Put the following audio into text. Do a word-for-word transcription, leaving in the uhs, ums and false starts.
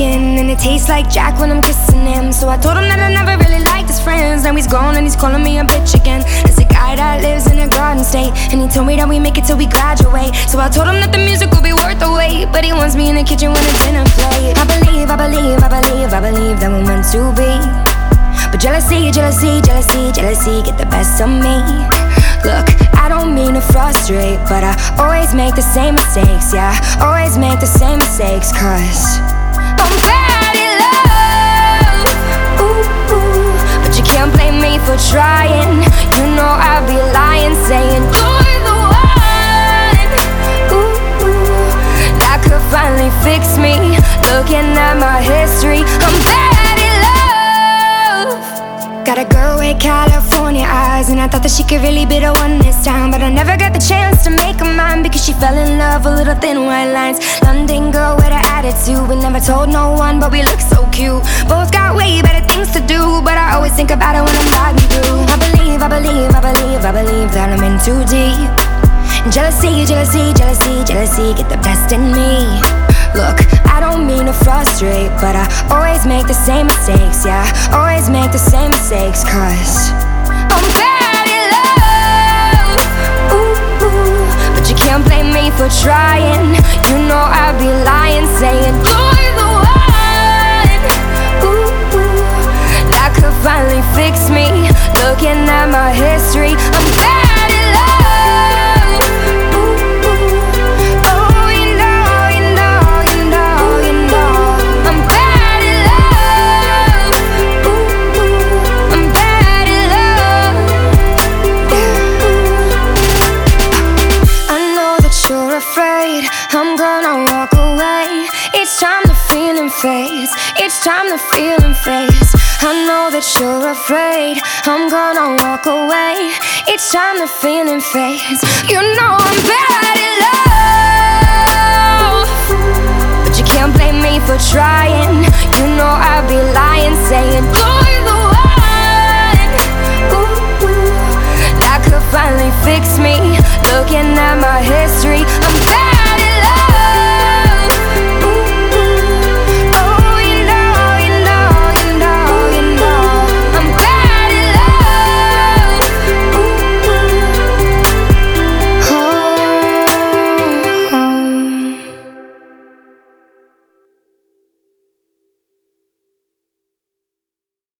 skin, and it tastes like Jack when I'm kissing him. So I told him that I never really liked his friends. Now he's gone and he's calling me a bitch again. There's a guy that lives in a garden state, and he told me that we make it till we graduate. So I told him that the music will be worth the wait, but he wants me in the kitchen when the dinner plate. I believe, I believe, I believe, I believe that we're meant to be. But jealousy, jealousy, jealousy, jealousy get the best of me. Look, I don't mean to frustrate, but I always make the same mistakes. Yeah, always make the same mistakes, cause I'm bad in love. Ooh, ooh. But you can't blame me for trying. You know I'd be lying, saying you're the one. Ooh, ooh. That could finally fix me. Looking at my history, I'm bad in love. Got a girl with California eyes, and I thought that she could really be the one this time. But I never got the chance to make her mine, because she fell in love with little thin white lines. London girl with an attitude, we never told no one, but we look so cute. Both got way better things to do, but I always think about it when I'm riding through. I believe, I believe, I believe, I believe that I'm in too deep. Jealousy, jealousy, jealousy, jealousy get the best in me. Look, I don't mean to frustrate, but I always make the same mistakes. Yeah, always make the same mistakes, cause I'm bad in love. Ooh, ooh. But you can't blame me for trying. You know I'd be lying, saying you're the one. Ooh, ooh. That could finally fix me. Looking at my history, I'm bad in love. I'm gonna walk away. Each time the feeling fades, each time the feeling fades. I know that you're afraid. I'm gonna walk away. Each time the feeling fades. You know I'm bad in love, but you can't blame me for trying. You know I